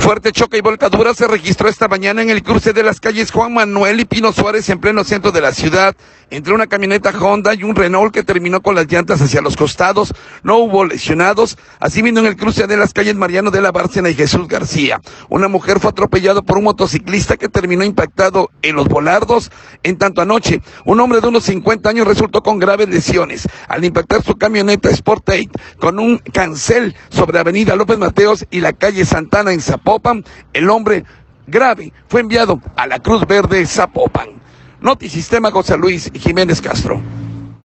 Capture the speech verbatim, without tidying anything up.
Fuerte choque y volcadura se registró esta mañana en el cruce de las calles Juan Manuel y Pino Suárez en pleno centro de la ciudad, entre una camioneta Honda y un Renault que terminó con las llantas hacia los costados. No hubo lesionados. Asimismo, en el cruce de las calles Mariano de la Bárcena y Jesús García, una mujer fue atropellada por un motociclista que terminó impactado en los volardos. En tanto, anoche, un hombre de unos cincuenta años resultó con graves lesiones al impactar su camioneta Sportage con un cancel sobre Avenida López Mateos y la calle Santana en Zapopan. El hombre grave fue enviado a la Cruz Verde Zapopan. Notisistema, José Luis Jiménez Castro.